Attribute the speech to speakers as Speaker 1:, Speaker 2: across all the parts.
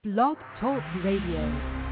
Speaker 1: Blog Talk Radio.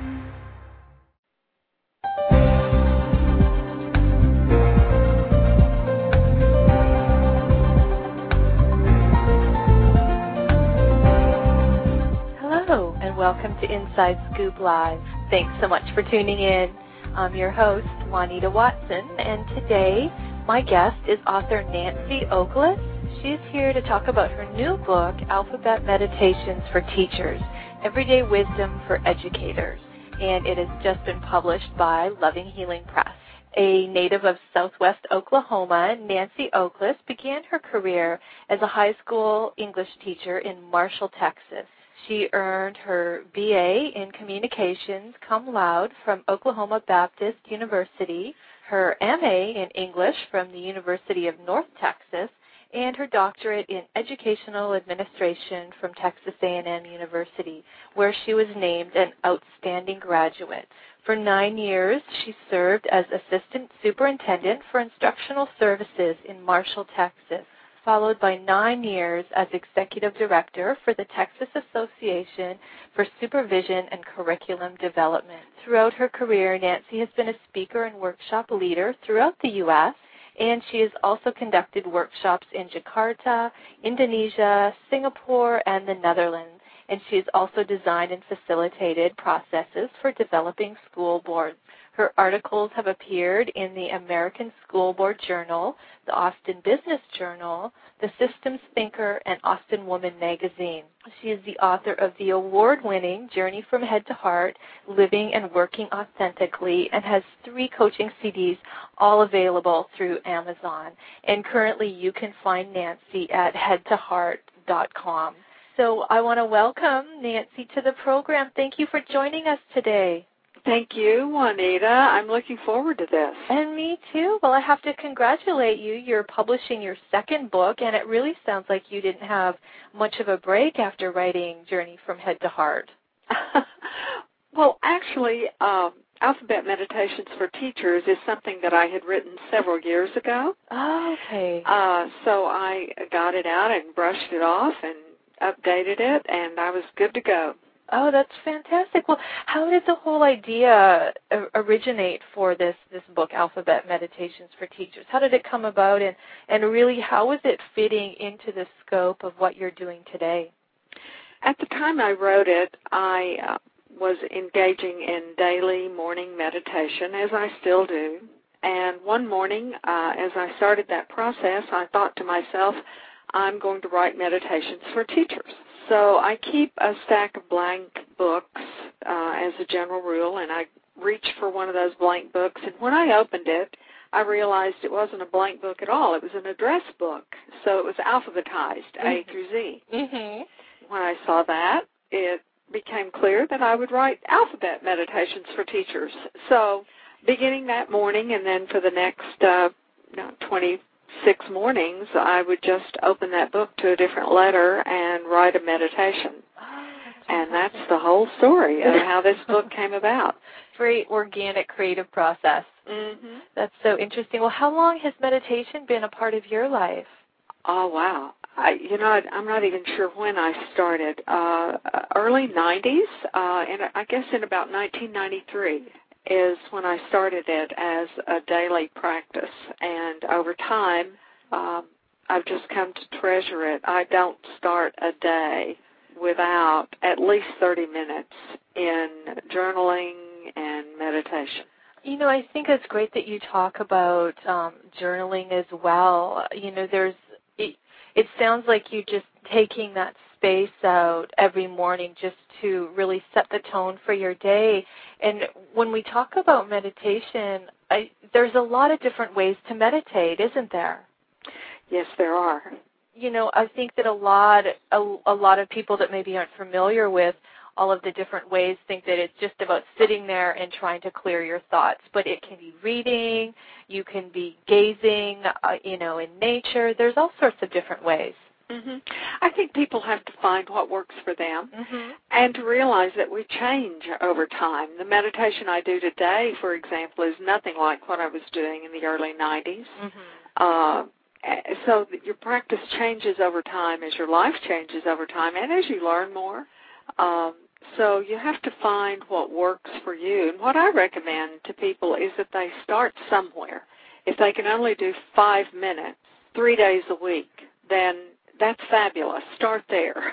Speaker 2: Hello, and welcome to Inside Scoop Live. Thanks so much for tuning in. I'm your host, Juanita Watson, and today my guest is author Nancy Oklas. She's here to talk about her new book, Alphabet Meditations for Teachers, Everyday Wisdom for Educators, and it has just been published by Loving Healing Press. A native of Southwest Oklahoma, Nancy Oklas began her career as a high school English teacher in Marshall, Texas. She earned her BA in Communications cum laude from Oklahoma Baptist University, her MA in English from the University of North Texas, and her doctorate in Educational Administration from Texas A&M University, where she was named an outstanding graduate. For 9 years, she served as Assistant Superintendent for Instructional Services in Marshall, Texas, followed by 9 years as Executive Director for the Texas Association for Supervision and Curriculum Development. Throughout her career, Nancy has been a speaker and workshop leader throughout the U.S., and she has also conducted workshops in Jakarta, Indonesia, Singapore, and the Netherlands. And she has also designed and facilitated processes for developing school boards. Her articles have appeared in the American School Board Journal, the Austin Business Journal, the Systems Thinker, and Austin Woman magazine. She is the author of the award-winning Journey from Head to Heart, Living and Working Authentically, and has 3 coaching CDs, all available through Amazon. And currently you can find Nancy at headtoheart.com. So I want to welcome Nancy to the program. Thank you for joining us today.
Speaker 3: Thank you, Juanita. I'm looking forward to this.
Speaker 2: And me too. Well, I have to congratulate you. You're publishing your second book, and it really sounds like you didn't have much of a break after writing Journey from Head to Heart.
Speaker 3: Well, actually, Alphabet Meditations for Teachers is something that I had written several years ago.
Speaker 2: Oh, okay.
Speaker 3: So I got it out and brushed it off and updated it, and I was good to go.
Speaker 2: Oh, that's fantastic. Well, how did the whole idea originate for this book, Alphabet Meditations for Teachers? How did it come about, and really how was it fitting into the scope of what you're doing today?
Speaker 3: At the time I wrote it, I was engaging in daily morning meditation, as I still do. And one morning, as I started that process, I thought to myself, I'm going to write meditations for teachers. So I keep a stack of blank books as a general rule, and I reached for one of those blank books. And when I opened it, I realized it wasn't a blank book at all. It was an address book, so it was alphabetized, A through Z.
Speaker 2: Mm-hmm.
Speaker 3: When I saw that, it became clear that I would write Alphabet Meditations for Teachers. So beginning that morning and then for the next 26 mornings, I would just open that book to a different letter and write a meditation. And that's the whole story of how this book came about.
Speaker 2: Very organic, creative process.
Speaker 3: Mm-hmm.
Speaker 2: That's so interesting. Well, how long has meditation been a part of your life?
Speaker 3: Oh, wow. I'm not even sure when I started. Early 90s, and I guess in about 1993. Is when I started it as a daily practice, and over time, I've just come to treasure it. I don't start a day without at least 30 minutes in journaling and meditation.
Speaker 2: You know, I think it's great that you talk about journaling as well. You know, it sounds like you're just taking that space out every morning just to really set the tone for your day. And when we talk about meditation, there's a lot of different ways to meditate, isn't there?
Speaker 3: Yes, there are.
Speaker 2: You know, I think that a lot of people that maybe aren't familiar with all of the different ways think that it's just about sitting there and trying to clear your thoughts. But it can be reading, you can be gazing, in nature. There's all sorts of different ways.
Speaker 3: Mm-hmm. I think people have to find what works for them and to realize that we change over time. The meditation I do today, for example, is nothing like what I was doing in the early 90s. So your practice changes over time as your life changes over time and as you learn more. So you have to find what works for you. And what I recommend to people is that they start somewhere. If they can only do 5 minutes 3 days a week, then that's fabulous. Start there.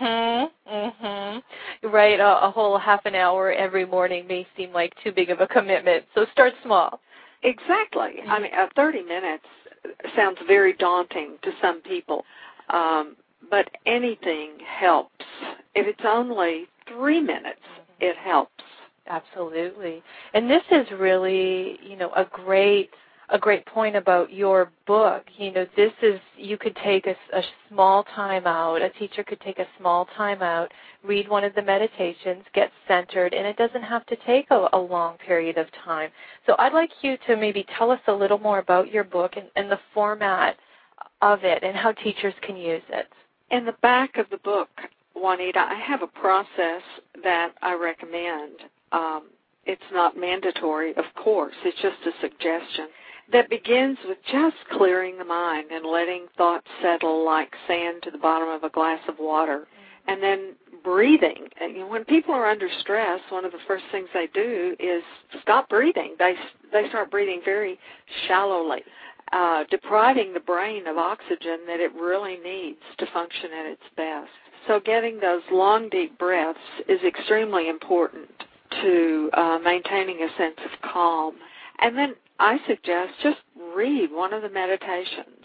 Speaker 2: Right, a whole half an hour every morning may seem like too big of a commitment, so start small.
Speaker 3: Exactly. I mean, 30 minutes sounds very daunting to some people, but anything helps. If it's only 3 minutes, it helps.
Speaker 2: Absolutely. And this is really, a great point about your book. This is, you could take a small time out, a teacher could take a small time out, read one of the meditations, get centered, and it doesn't have to take a long period of time. So I'd like you to maybe tell us a little more about your book and the format of it and how teachers can use it.
Speaker 3: In the back of the book, Juanita, I have a process that I recommend. It's not mandatory, of course. It's just a suggestion that begins with just clearing the mind and letting thoughts settle like sand to the bottom of a glass of water, and then breathing. And when people are under stress, one of the first things they do is stop breathing. They start breathing very shallowly, depriving the brain of oxygen that it really needs to function at its best. So getting those long, deep breaths is extremely important to maintaining a sense of calm. And then I suggest just read one of the meditations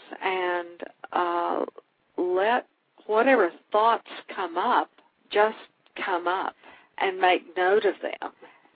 Speaker 3: and let whatever thoughts come up just come up and make note of them.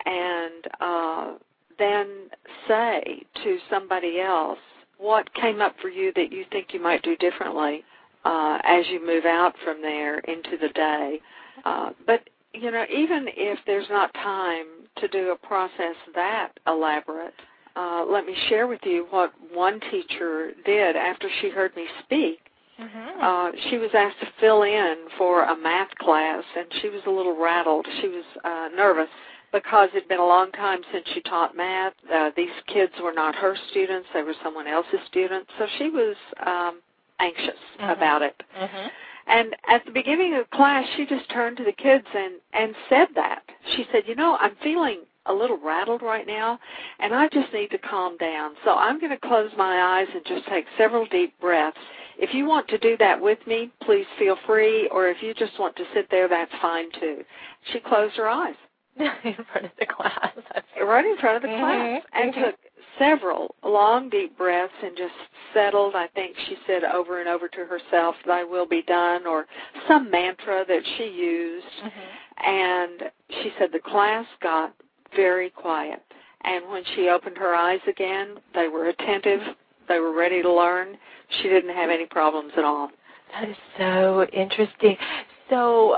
Speaker 3: And then say to somebody else what came up for you that you think you might do differently as you move out from there into the day. But, even if there's not time to do a process that elaborate, let me share with you what one teacher did after she heard me speak. She was asked to fill in for a math class, and she was a little rattled. She was nervous because it had been a long time since she taught math. These kids were not her students. They were someone else's students. So she was anxious about it. And at the beginning of the class, she just turned to the kids and said that. She said, I'm feeling a little rattled right now, and I just need to calm down. So I'm going to close my eyes and just take several deep breaths. If you want to do that with me, please feel free, or if you just want to sit there, that's fine too. She closed her eyes.
Speaker 2: In front of the class.
Speaker 3: Right in front of the class, and took several long, deep breaths and just settled, I think she said over and over to herself, "Thy will be done," or some mantra that she used. And she said the class got very quiet. And when she opened her eyes again, they were attentive. They were ready to learn. She didn't have any problems at all.
Speaker 2: That is so interesting. So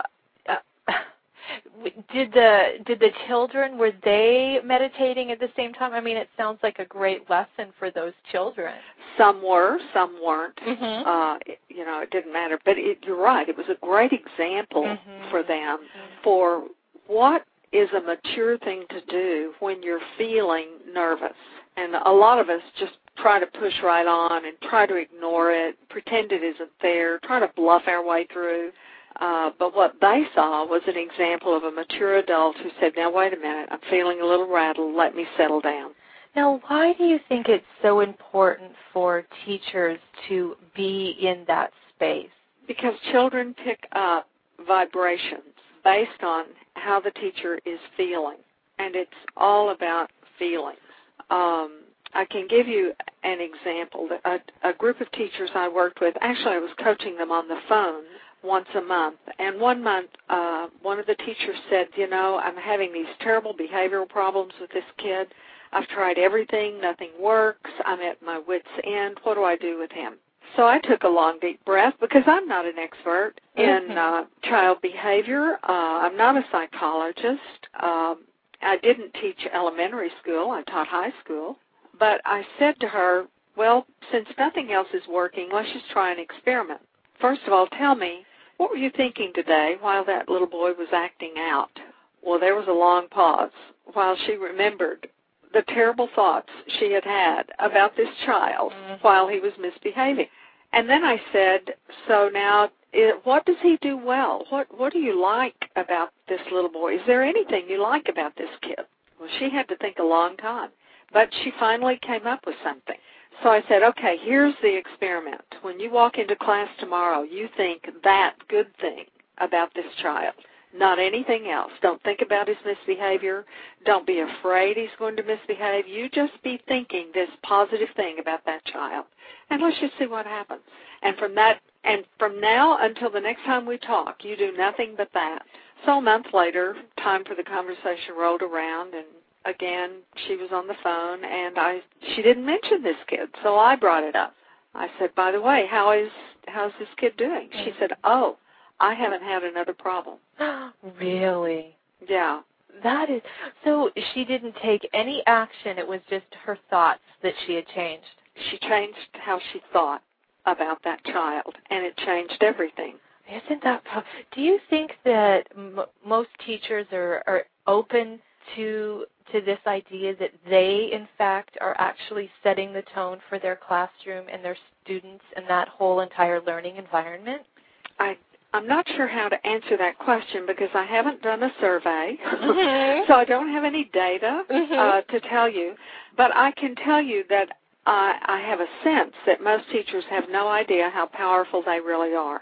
Speaker 2: did the children, were they meditating at the same time? I mean, it sounds like a great lesson for those children.
Speaker 3: Some were, some weren't. It didn't matter. But you're right. It was a great example for them for what is a mature thing to do when you're feeling nervous. And a lot of us just try to push right on and try to ignore it, pretend it isn't there, try to bluff our way through. But what they saw was an example of a mature adult who said, now, wait a minute, I'm feeling a little rattled, let me settle down.
Speaker 2: Now, why do you think it's so important for teachers to be in that space?
Speaker 3: Because children pick up vibrations based on how the teacher is feeling, and it's all about feelings. I can give you an example. A group of teachers I worked with, actually I was coaching them on the phone once a month, and one month one of the teachers said, I'm having these terrible behavioral problems with this kid. I've tried everything, nothing works, I'm at my wit's end, what do I do with him? So I took a long, deep breath because I'm not an expert in child behavior. I'm not a psychologist. I didn't teach elementary school. I taught high school. But I said to her, well, since nothing else is working, let's just try an experiment. First of all, tell me, what were you thinking today while that little boy was acting out? Well, there was a long pause while she remembered the terrible thoughts she had had about this child while he was misbehaving. And then I said, so now What does he do well? What do you like about this little boy? Is there anything you like about this kid? Well, she had to think a long time, but she finally came up with something. So I said, okay, here's the experiment. When you walk into class tomorrow, you think that good thing about this child, not anything else. Don't think about his misbehavior. Don't be afraid he's going to misbehave. You just be thinking this positive thing about that child, and let's just see what happens. And from now until the next time we talk, you do nothing but that. So a month later, time for the conversation rolled around, and again, she was on the phone, and she didn't mention this kid, so I brought it up. I said, by the way, how's this kid doing? She said, oh, I haven't had another problem.
Speaker 2: Really?
Speaker 3: Yeah.
Speaker 2: That is, so she didn't take any action. It was just her thoughts that she had changed.
Speaker 3: She changed how she thought about that child, and it changed everything.
Speaker 2: Isn't that, do you think that most teachers are open to this idea that they, in fact, are actually setting the tone for their classroom and their students and that whole entire learning environment?
Speaker 3: I'm not sure how to answer that question because I haven't done a survey, so I don't have any data to tell you. But I can tell you that I have a sense that most teachers have no idea how powerful they really are.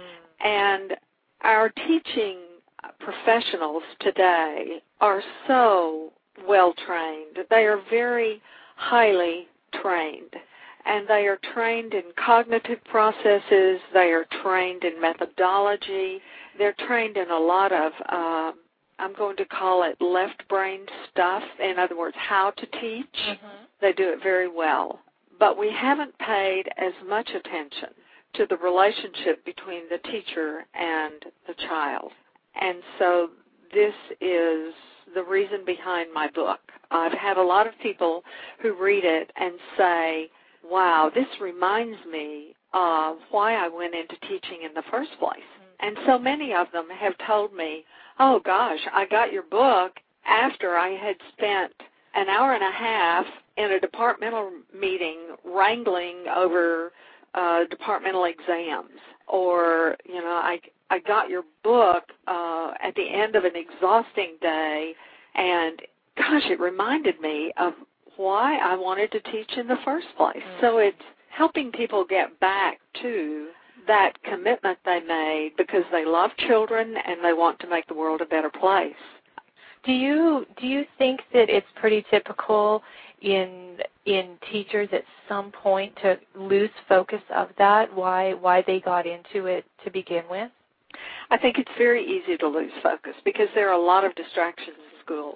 Speaker 3: And our teaching professionals today are so well trained. They are very highly trained. And they are trained in cognitive processes. They are trained in methodology. They're trained in a lot of, I'm going to call it left-brain stuff. In other words, how to teach. They do it very well. But we haven't paid as much attention to the relationship between the teacher and the child. And so this is the reason behind my book. I've had a lot of people who read it and say, wow, this reminds me of why I went into teaching in the first place. And so many of them have told me, oh, gosh, I got your book after I had spent an hour and a half in a departmental meeting wrangling over departmental exams. Or, you know, I got your book at the end of an exhausting day, and, gosh, it reminded me of why I wanted to teach in the first place. So it's helping people get back to that commitment they made because they love children and they want to make the world a better place.
Speaker 2: Do you think that it's pretty typical in teachers at some point to lose focus of that, why they got into it to begin with?
Speaker 3: I think it's very easy to lose focus because there are a lot of distractions in schools.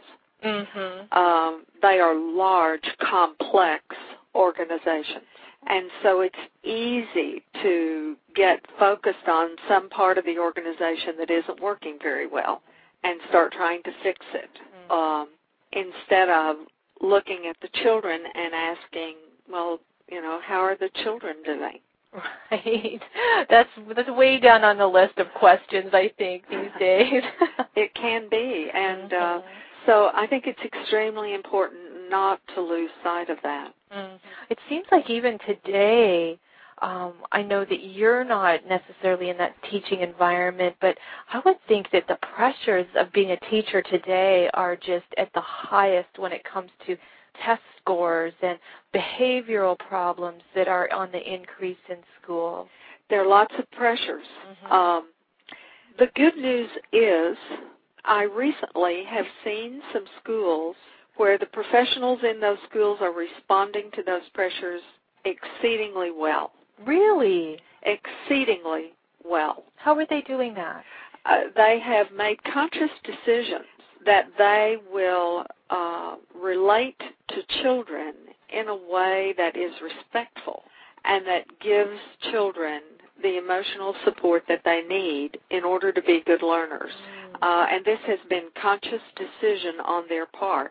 Speaker 3: They are large, complex organizations. And so it's easy to get focused on some part of the organization that isn't working very well and start trying to fix it instead of looking at the children and asking, well, you know, how are the children doing?
Speaker 2: Right. That's way down on the list of questions, I think, these days.
Speaker 3: It can be. And so I think it's extremely important not to lose sight of that.
Speaker 2: It seems like even today, I know that you're not necessarily in that teaching environment, but I would think that the pressures of being a teacher today are just at the highest when it comes to test scores and behavioral problems that are on the increase in school.
Speaker 3: There are lots of pressures. The good news is I recently have seen some schools where the professionals in those schools are responding to those pressures exceedingly well.
Speaker 2: Really?
Speaker 3: Exceedingly well.
Speaker 2: How are they doing that?
Speaker 3: They have made conscious decisions that they will relate to children in a way that is respectful and that gives children the emotional support that they need in order to be good learners. And this has been conscious decision on their part.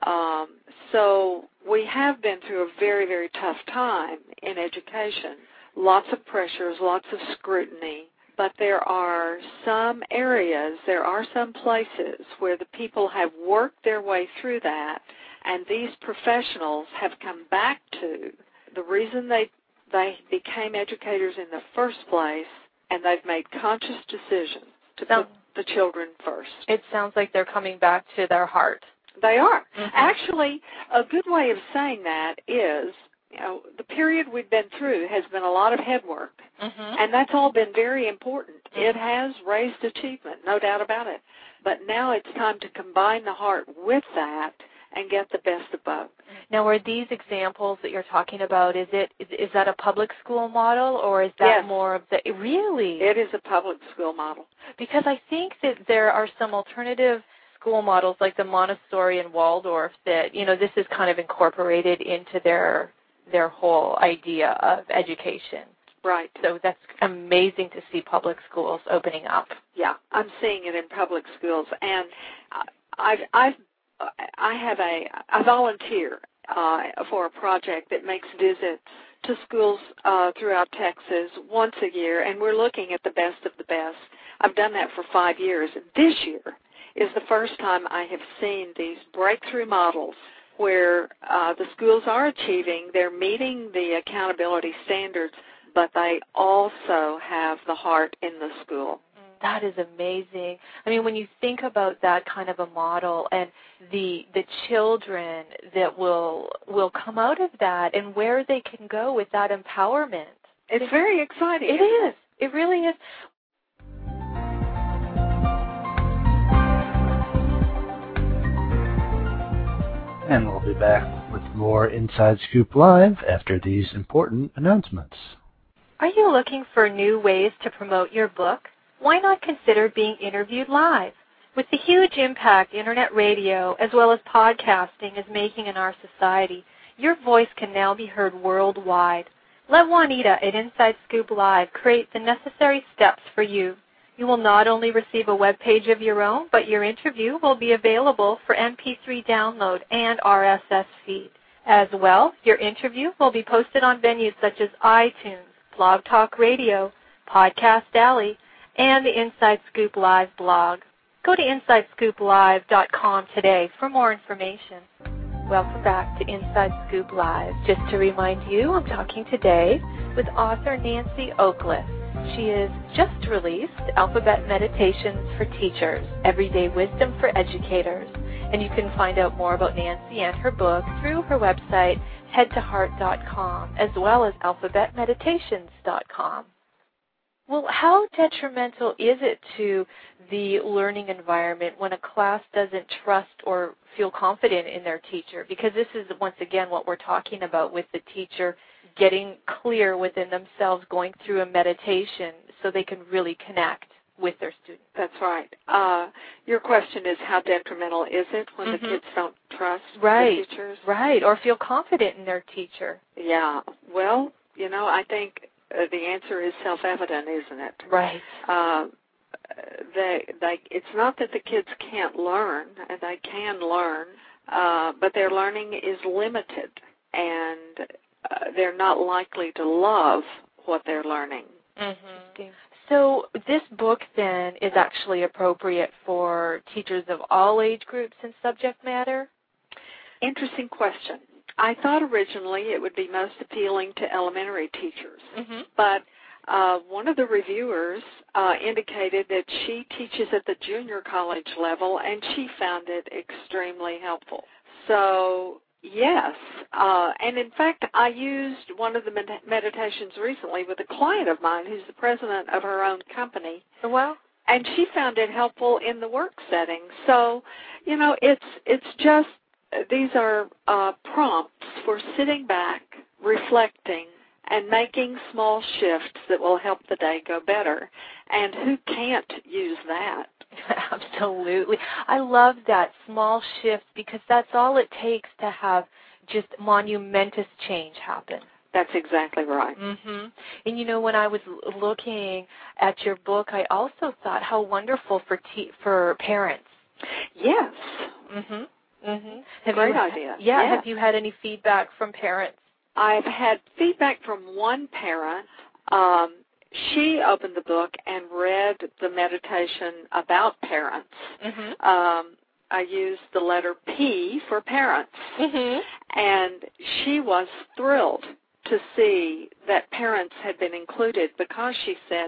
Speaker 3: So we have been through a very, very tough time in education. Lots of pressures, lots of scrutiny. But there are some areas, there are some places where the people have worked their way through that, and these professionals have come back to the reason they became educators in the first place and they've made conscious decisions to put the children first.
Speaker 2: It sounds like they're coming back to their heart.
Speaker 3: They are.
Speaker 2: Mm-hmm.
Speaker 3: Actually, a good way of saying that is, the period we've been through has been a lot of head work, and that's all been very important. It has raised achievement, no doubt about it. But now it's time to combine the heart with that and get the best of both.
Speaker 2: Now, are these examples that you're talking about, is that a public school model, or is that more of the, really?
Speaker 3: It is a public school model.
Speaker 2: Because I think that there are some alternative school models like the Montessori and Waldorf that, this is kind of incorporated into their whole idea of education.
Speaker 3: Right.
Speaker 2: So that's amazing to see public schools opening up.
Speaker 3: Yeah, I'm seeing it in public schools, and I volunteer for a project that makes visits to schools throughout Texas once a year, and we're looking at the best of the best. I've done that for 5 years. This year is the first time I have seen these breakthrough models where the schools are achieving, they're meeting the accountability standards, but they also have the heart in the school.
Speaker 2: That is amazing. I mean, when you think about that kind of a model and the children that will come out of that and where they can go with that empowerment.
Speaker 3: It's very exciting.
Speaker 2: It is. It really is.
Speaker 4: And we'll be back with more Inside Scoop Live after these important announcements.
Speaker 2: Are you looking for new ways to promote your book? Why not consider being interviewed live? With the huge impact Internet radio as well as podcasting is making in our society, your voice can now be heard worldwide. Let Juanita at Inside Scoop Live create the necessary steps for you. You will not only receive a web page of your own, but your interview will be available for MP3 download and RSS feed. As well, your interview will be posted on venues such as iTunes, Blog Talk Radio, Podcast Alley, and the Inside Scoop Live blog. Go to InsideScoopLive.com today for more information. Welcome back to Inside Scoop Live. Just to remind you, I'm talking today with author Nancy Oakless. She has just released Alphabet Meditations for Teachers, Everyday Wisdom for Educators. And you can find out more about Nancy and her book through her website, headtoheart.com, as well as alphabetmeditations.com. Well, how detrimental is it to the learning environment when a class doesn't trust or feel confident in their teacher? Because this is, once again, what we're talking about with the teacher getting clear within themselves, going through a meditation so they can really connect with their students.
Speaker 3: That's right. Your question is, how detrimental is it when the kids don't trust the teachers?
Speaker 2: Right, or feel confident in their teacher.
Speaker 3: Yeah. Well, I think the answer is self-evident, isn't it?
Speaker 2: Right.
Speaker 3: It's not that the kids can't learn. They can learn, but their learning is limited, and they're not likely to love what they're learning.
Speaker 2: Mm-hmm. So this book, then, is actually appropriate for teachers of all age groups and subject matter?
Speaker 3: Interesting question. I thought originally it would be most appealing to elementary teachers, but one of the reviewers indicated that she teaches at the junior college level, and she found it extremely helpful. So, yes, and in fact, I used one of the meditations recently with a client of mine who's the president of her own company.
Speaker 2: Well,
Speaker 3: and she found it helpful in the work setting. So, it's just, these are prompts for sitting back, reflecting, and making small shifts that will help the day go better. And who can't use that?
Speaker 2: Absolutely. I love that, small shift, because that's all it takes to have just monumentous change happen.
Speaker 3: That's exactly right.
Speaker 2: Mm-hmm. And when I was looking at your book, I also thought how wonderful for parents.
Speaker 3: Yes.
Speaker 2: Mm-hmm. Mm-hmm.
Speaker 3: Great idea.
Speaker 2: Yeah. Have you had any feedback from parents?
Speaker 3: I've had feedback from one parent. She opened the book and read the meditation about parents. I used the letter P for parents. And she was thrilled to see that parents had been included, because she said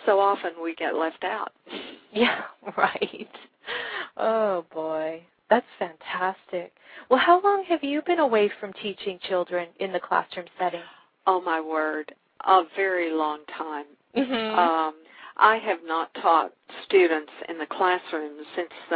Speaker 3: so often we get left out.
Speaker 2: Yeah, right. Oh, boy. That's fantastic. Well, how long have you been away from teaching children in the classroom setting?
Speaker 3: Oh, my word, a very long time.
Speaker 2: Mm-hmm.
Speaker 3: I have not taught students in the classroom since the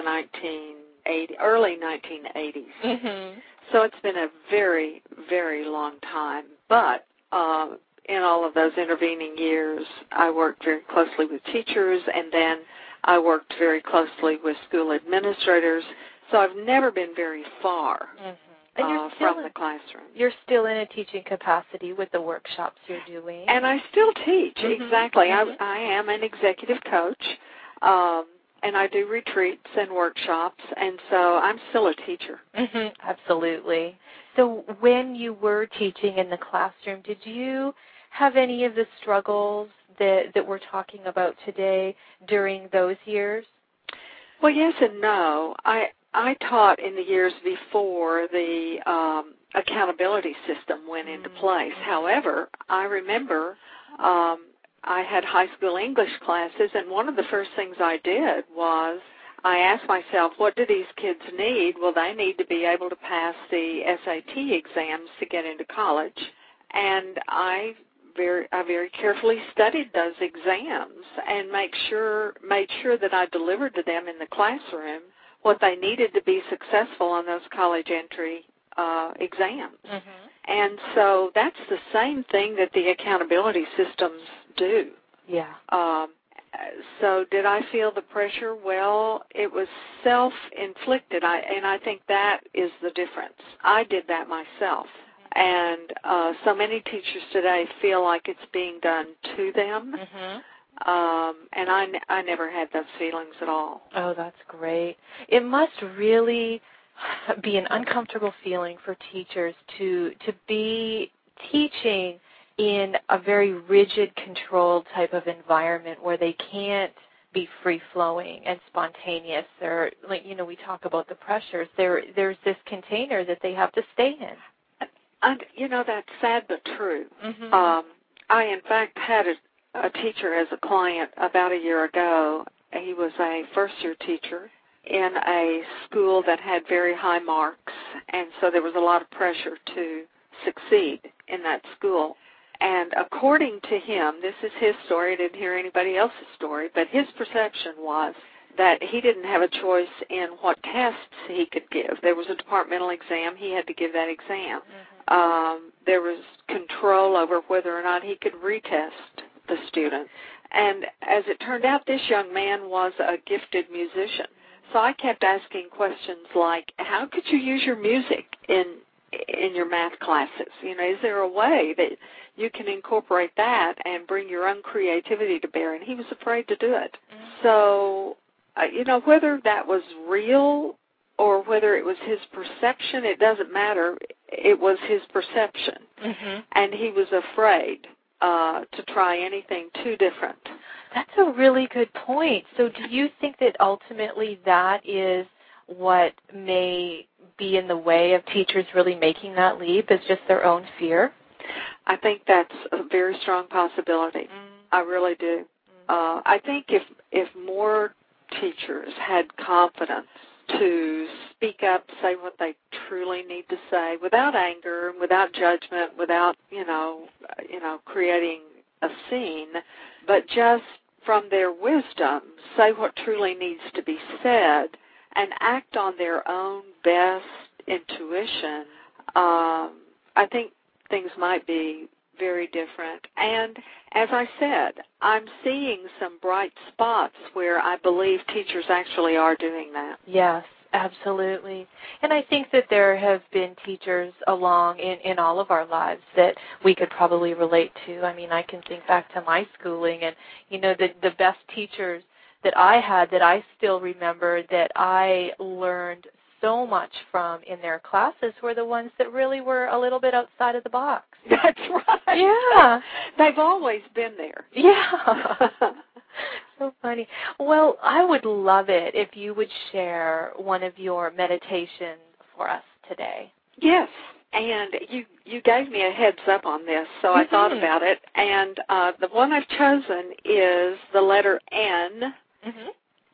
Speaker 3: early 1980s.
Speaker 2: Mm-hmm.
Speaker 3: So it's been a very, very long time. But in all of those intervening years, I worked very closely with teachers, and then I worked very closely with school administrators. So I've never been very far from the classroom.
Speaker 2: You're still in a teaching capacity with the workshops you're doing.
Speaker 3: And I still teach, exactly.
Speaker 2: Mm-hmm.
Speaker 3: I am an executive coach, and I do retreats and workshops, and so I'm still a teacher.
Speaker 2: Mm-hmm. Absolutely. So when you were teaching in the classroom, did you have any of the struggles that we're talking about today during those years?
Speaker 3: Well, yes and no. I taught in the years before the accountability system went into place. However, I remember I had high school English classes, and one of the first things I did was I asked myself, what do these kids need? Well, they need to be able to pass the SAT exams to get into college. And I very carefully studied those exams and made sure that I delivered to them in the classroom what they needed to be successful on those college entry exams. Mm-hmm. And so that's the same thing that the accountability systems do.
Speaker 2: Yeah.
Speaker 3: So did I feel the pressure? Well, it was self-inflicted, and I think that is the difference. I did that myself. And so many teachers today feel like it's being done to them. Mm-hmm. And I never had those feelings at all.
Speaker 2: Oh, that's great. It must really be an uncomfortable feeling for teachers to be teaching in a very rigid, controlled type of environment where they can't be free-flowing and spontaneous. Or, like, we talk about the pressures. There's this container that they have to stay in.
Speaker 3: And, that's sad but true.
Speaker 2: Mm-hmm.
Speaker 3: I, in fact, had a teacher as a client about a year ago. He was a first-year teacher in a school that had very high marks, and so there was a lot of pressure to succeed in that school. And according to him, this is his story, I didn't hear anybody else's story, but his perception was that he didn't have a choice in what tests he could give. There was a departmental exam. He had to give that exam. Mm-hmm. There was control over whether or not he could retest the student. And as it turned out, this young man was a gifted musician. So I kept asking questions like, how could you use your music in your math classes? Is there a way that you can incorporate that and bring your own creativity to bear? And he was afraid to do it. Mm-hmm. So, whether that was real or whether it was his perception, it doesn't matter. It was his perception. Mm-hmm. And he was afraid to try anything too different.
Speaker 2: That's a really good point. So do you think that ultimately that is what may be in the way of teachers really making that leap, is just their own fear?
Speaker 3: I think that's a very strong possibility. Mm. I really do. I think if more teachers had confidence to speak up, say what they truly need to say, without anger, without judgment, without creating a scene, but just from their wisdom, say what truly needs to be said, and act on their own best intuition, I think things might be very different. And as I said, I'm seeing some bright spots where I believe teachers actually are doing that.
Speaker 2: Yes, absolutely. And I think that there have been teachers along in all of our lives that we could probably relate to. I mean, I can think back to my schooling, and, the best teachers that I had that I still remember that I learned so much from in their classes were the ones that really were a little bit outside of the box.
Speaker 3: That's right.
Speaker 2: Yeah.
Speaker 3: They've always been there.
Speaker 2: Yeah. So funny. Well, I would love it if you would share one of your meditations for us today.
Speaker 3: Yes. And you gave me a heads up on this, so I thought about it. And the one I've chosen is the letter N.
Speaker 2: Mm-hmm.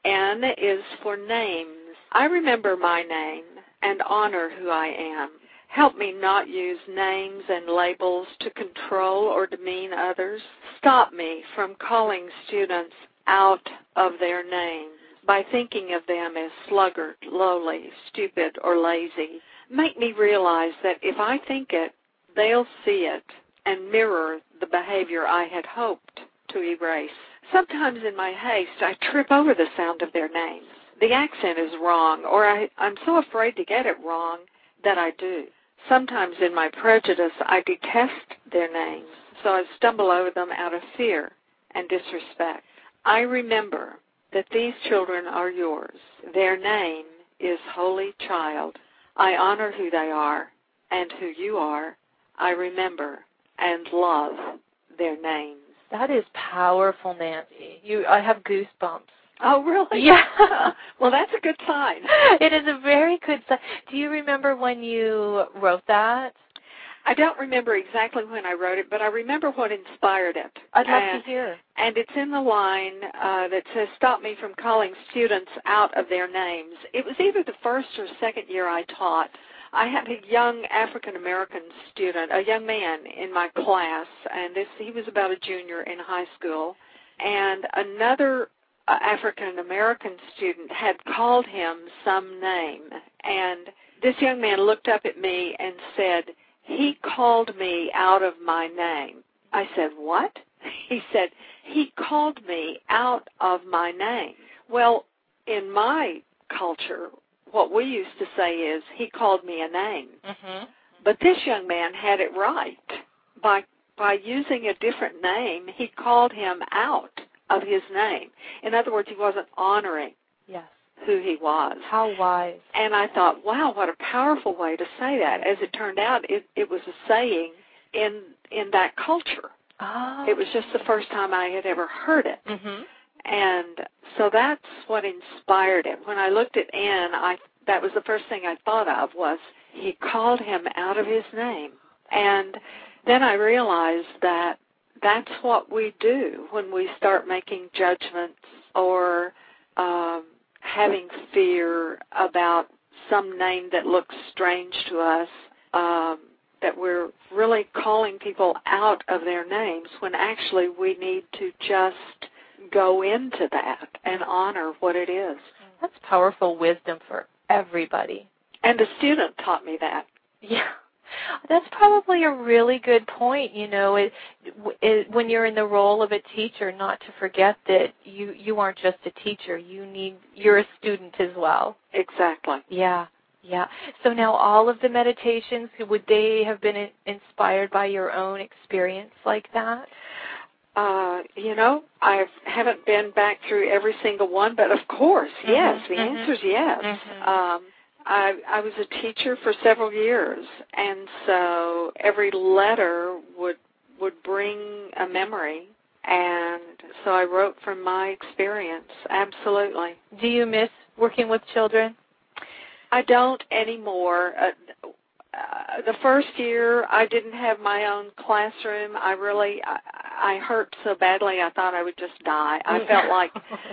Speaker 3: N is for names. I remember my name and honor who I am. Help me not use names and labels to control or demean others. Stop me from calling students out of their names by thinking of them as sluggard, lowly, stupid, or lazy. Make me realize that if I think it, they'll see it and mirror the behavior I had hoped to erase. Sometimes in my haste, I trip over the sound of their names. The accent is wrong, or I'm so afraid to get it wrong that I do. Sometimes in my prejudice, I detest their names, so I stumble over them out of fear and disrespect. I remember that these children are yours. Their name is Holy Child. I honor who they are and who you are. I remember and love their names.
Speaker 2: That is powerful, Nancy. I have goosebumps.
Speaker 3: Oh, really?
Speaker 2: Yeah.
Speaker 3: Well, that's a good sign.
Speaker 2: It is a very good sign. Do you remember when you wrote that?
Speaker 3: I don't remember exactly when I wrote it, but I remember what inspired it.
Speaker 2: I'd love to hear.
Speaker 3: And it's in the line that says, stop me from calling students out of their names. It was either the first or second year I taught. I had a young African-American student, a young man in my class, and he was about a junior in high school, and another African-American student had called him some name, and this young man looked up at me and said, he called me out of my name. I said, what? He said, he called me out of my name. Well, in my culture, what we used to say is, he called me a name.
Speaker 2: Mm-hmm.
Speaker 3: But this young man had it right. By using a different name, he called him out of his name. In other words, he wasn't honoring who he was.
Speaker 2: How wise.
Speaker 3: And I thought, wow, what a powerful way to say that. As it turned out, it was a saying in that culture.
Speaker 2: Oh.
Speaker 3: It was just the first time I had ever heard it.
Speaker 2: Mm-hmm.
Speaker 3: And so that's what inspired it. When I looked at N, that was the first thing I thought of was he called him out of his name. And then I realized that that's what we do when we start making judgments or having fear about some name that looks strange to us, that we're really calling people out of their names when actually we need to just go into that and honor what it is.
Speaker 2: That's powerful wisdom for everybody.
Speaker 3: And a student taught me that.
Speaker 2: Yeah. That's probably a really good point, when you're in the role of a teacher, not to forget that you aren't just a teacher. You're a student as well.
Speaker 3: Exactly.
Speaker 2: Yeah. So now all of the meditations, would they have been inspired by your own experience like that?
Speaker 3: I haven't been back through every single one, but of course, yes. The answer is yes.
Speaker 2: Mm-hmm.
Speaker 3: I was a teacher for several years, and so every letter would bring a memory, and so I wrote from my experience, absolutely.
Speaker 2: Do you miss working with children?
Speaker 3: I don't anymore. The first year, I didn't have my own classroom. I hurt so badly I thought I would just die. I felt like,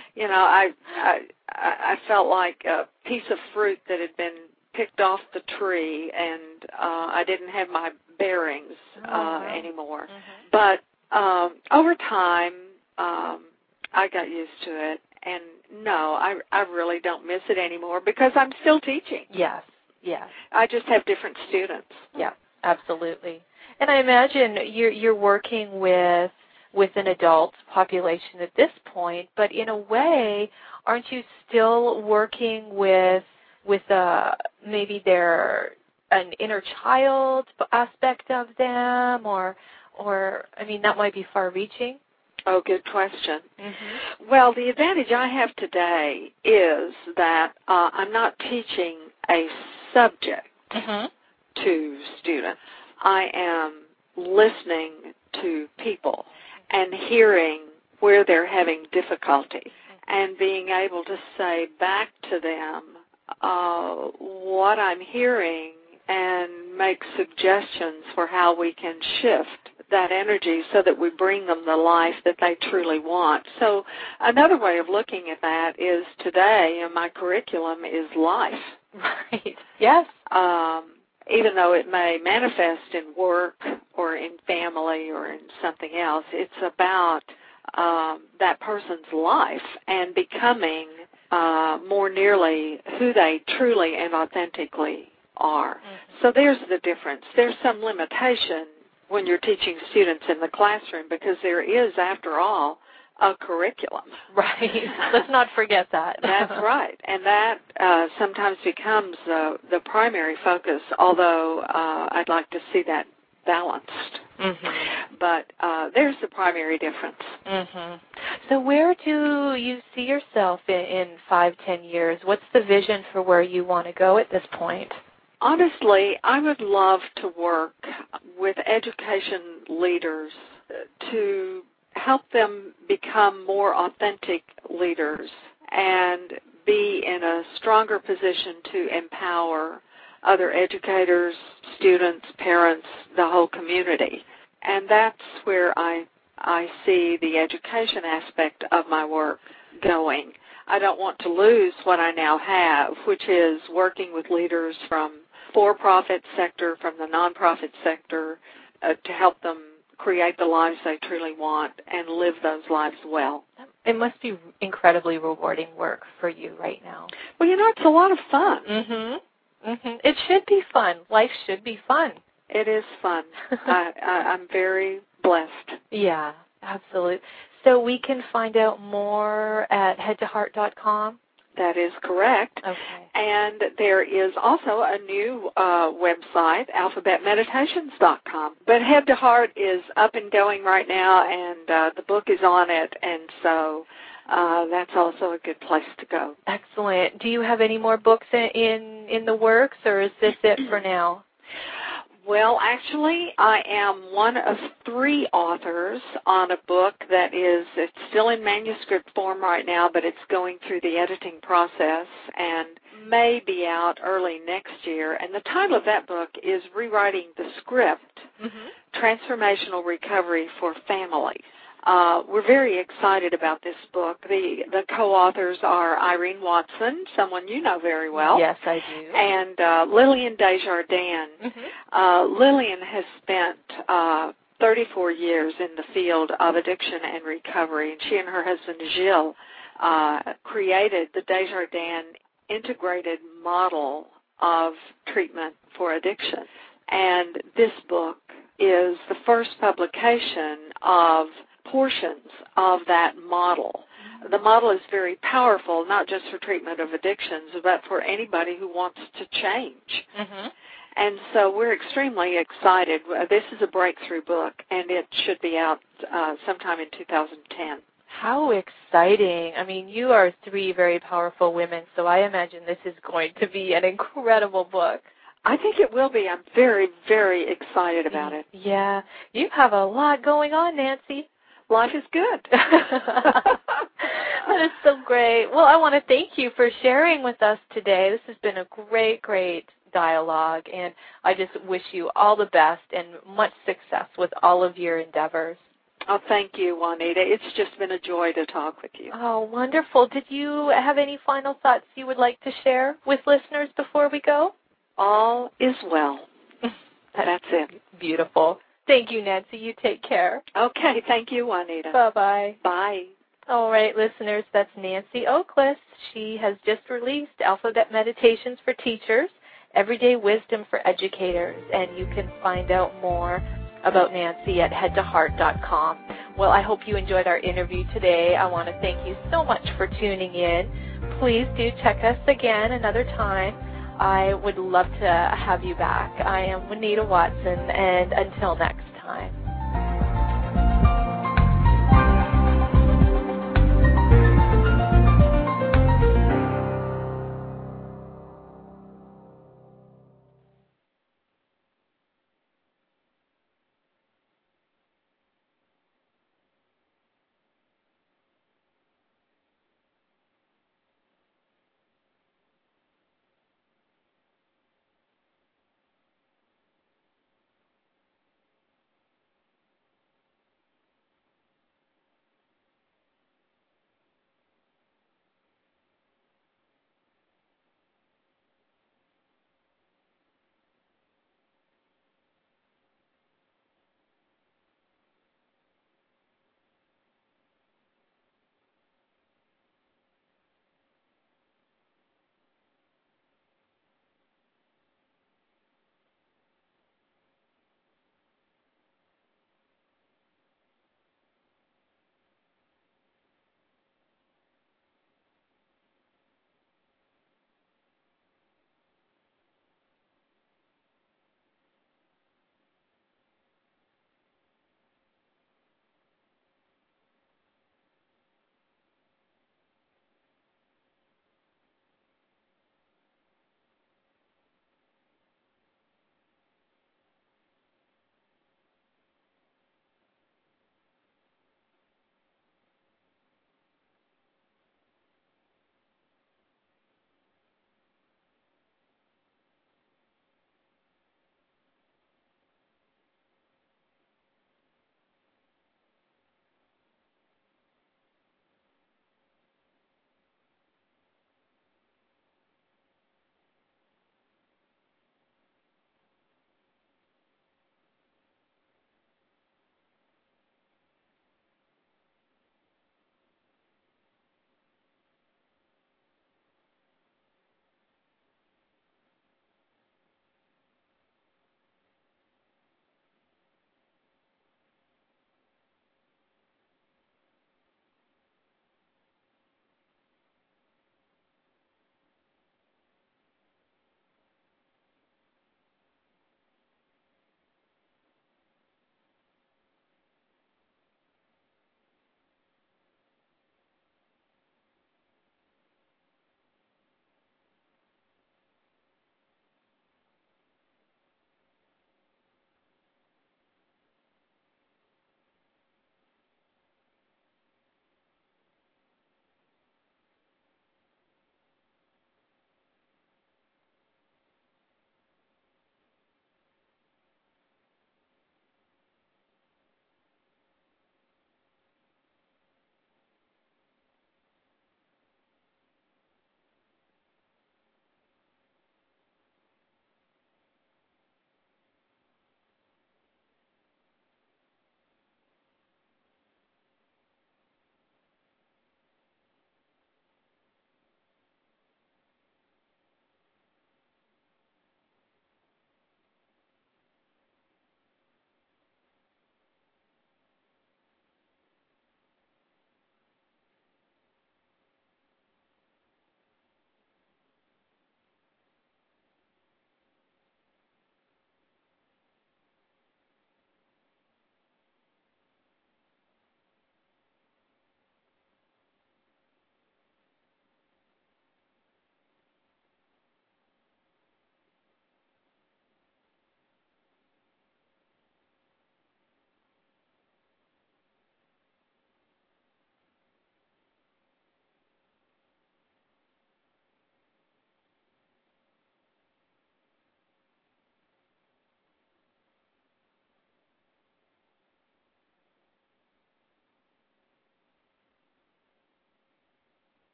Speaker 3: I felt like a piece of fruit that had been picked off the tree, and I didn't have my bearings anymore. Mm-hmm. But over time, I got used to it, and no, I really don't miss it anymore because I'm still teaching.
Speaker 2: Yes.
Speaker 3: I just have different students.
Speaker 2: Yeah, absolutely. And I imagine you're working with an adult population at this point, but in a way, aren't you still working with maybe an inner child aspect of them, or that might be far-reaching?
Speaker 3: Oh, good question.
Speaker 2: Mm-hmm.
Speaker 3: Well, the advantage I have today is that I'm not teaching a subject to students. I am listening to people and hearing where they're having difficulty and being able to say back to them what I'm hearing and make suggestions for how we can shift that energy so that we bring them the life that they truly want. So another way of looking at that is today, my curriculum is life.
Speaker 2: Right. Yes.
Speaker 3: Even though it may manifest in work or in family or in something else, it's about that person's life and becoming more nearly who they truly and authentically are. Mm-hmm. So there's the difference. There's some limitation when you're teaching students in the classroom because there is, after all, a curriculum.
Speaker 2: Right. Let's not forget that.
Speaker 3: That's right. And that sometimes becomes the primary focus, although I'd like to see that balanced. Mm-hmm. But there's the primary difference.
Speaker 2: Mm-hmm. So where do you see yourself in 5-10 years? What's the vision for where you want to go at this point?
Speaker 3: Honestly, I would love to work with education leaders to help them become more authentic leaders and be in a stronger position to empower other educators, students, parents, the whole community. And that's where I see the education aspect of my work going. I don't want to lose what I now have, which is working with leaders from for-profit sector, from the nonprofit sector, to help them create the lives they truly want and live those lives well.
Speaker 2: It must be incredibly rewarding work for you right now.
Speaker 3: Well, it's a lot of fun.
Speaker 2: Mm-hmm. Mm-hmm. It should be fun. Life should be fun.
Speaker 3: It is fun. I'm very blessed.
Speaker 2: Yeah, absolutely. So we can find out more at headtoheart.com?
Speaker 3: That is correct.
Speaker 2: Okay.
Speaker 3: And there is also a new website, alphabetmeditations.com. But Head to Heart is up and going right now, and the book is on it, and so that's also a good place to go.
Speaker 2: Excellent. Do you have any more books in the works, or is this it for now?
Speaker 3: Well, actually, I am one of 3 authors on a book that it's still in manuscript form right now, but it's going through the editing process and may be out early next year. And the title of that book is Rewriting the Script, Transformational Recovery for Families. We're very excited about this book. The co-authors are Irene Watson, someone you know very well.
Speaker 2: Yes, I do.
Speaker 3: And Lillian Desjardins. Mm-hmm. Lillian has spent 34 years in the field of addiction and recovery, and she and her husband, Gilles, created the Desjardins integrated model of treatment for addiction. And this book is the first publication of portions of that model. The model is very powerful, not just for treatment of addictions, but for anybody who wants to change. Mm-hmm. And so we're extremely excited. This is a breakthrough book, and it should be out sometime in 2010.
Speaker 2: How exciting. I mean, you are 3 very powerful women, so I imagine this is going to be an incredible book.
Speaker 3: I think it will be. I'm very, very excited about it.
Speaker 2: Yeah. You have a lot going on, Nancy.
Speaker 3: Life is good.
Speaker 2: That is so great. Well, I want to thank you for sharing with us today. This has been a great, great dialogue, and I just wish you all the best and much success with all of your endeavors.
Speaker 3: Oh, thank you, Juanita. It's just been a joy to talk with you.
Speaker 2: Oh, wonderful. Did you have any final thoughts you would like to share with listeners before we go?
Speaker 3: All is well. That's it.
Speaker 2: Beautiful. Thank you, Nancy. You take care.
Speaker 3: Okay. Thank you, Juanita.
Speaker 2: Bye-bye.
Speaker 3: Bye.
Speaker 2: All right, listeners, that's Nancy Oaklist. She has just released Alphabet Meditations for Teachers, Everyday Wisdom for Educators, and you can find out more about Nancy at headtoheart.com. Well, I hope you enjoyed our interview today. I want to thank you so much for tuning in. Please do check us again another time. I would love to have you back. I am Juanita Watson, and until next time.